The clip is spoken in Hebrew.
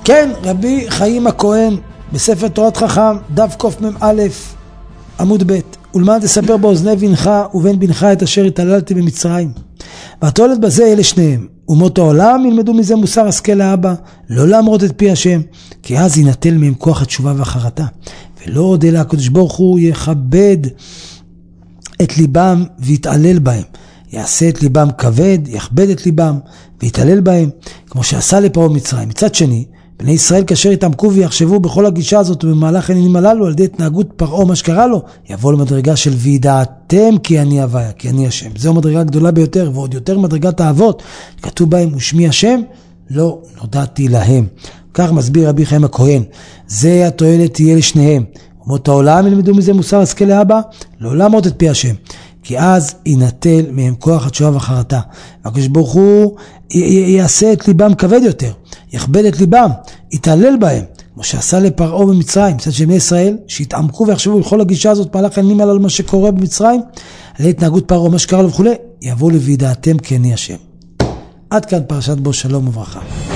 כן, רבי חיים הכהן, בספר תורת חכם, דף קמ"א, עמוד ב', ולמען תספר באוזני בנך ובן בנך את אשר התעללתי במצרים. והתועלת בזה אלה שניהם. אומות העולם ילמדו מזה מוסר השכל לאבא, לא להמרות את פי השם, כי אז ינטל מהם כוח התשובה והחרטה. ולא עוד אלא הקדוש ברוך הוא יכבד את ליבם ויתעלל בהם. יעשה את ליבם כבד, יכבד את ליבם ויתעלל בהם, כמו שעשה לפרעה במצרים. מצד שני, בני ישראל כאשר יתעמקו ויחשבו בכל הגישה הזאת ובמהלך העניינים הללו על ידי התנהגות פרעה מה שקרה לו, יבוא למדרגה של וידעתם כי אני הוויה, כי אני השם. זו מדרגה גדולה ביותר, ועוד יותר מדרגת האבות, כתוב בהם ושמי השם, לא נודעתי להם. כך מסביר רבי חיים הכהן, זה התועלת תהיה לשניהם. אומות העולם ילמדו מזה מוסר השכל לאבא, לא להמרות את פי השם, כי אז ינטל מהם כוח התשובה והחרטה. והקדוש ברוך הוא יעשה את ליבם כבד יותר, יכבד את ליבם, יתעלל בהם, כמו שעשה לפרעה במצרים. מצד שבני ישראל שהתעמקו ויחשבו בכל הגישה הזאת מהלך העניינים על מה שקורה במצרים, על התנהגות פרעה מה שקרה לו וכו', יבואו לוידעתם כי אני השם. עד כאן פרשת בו, שלום וברכה.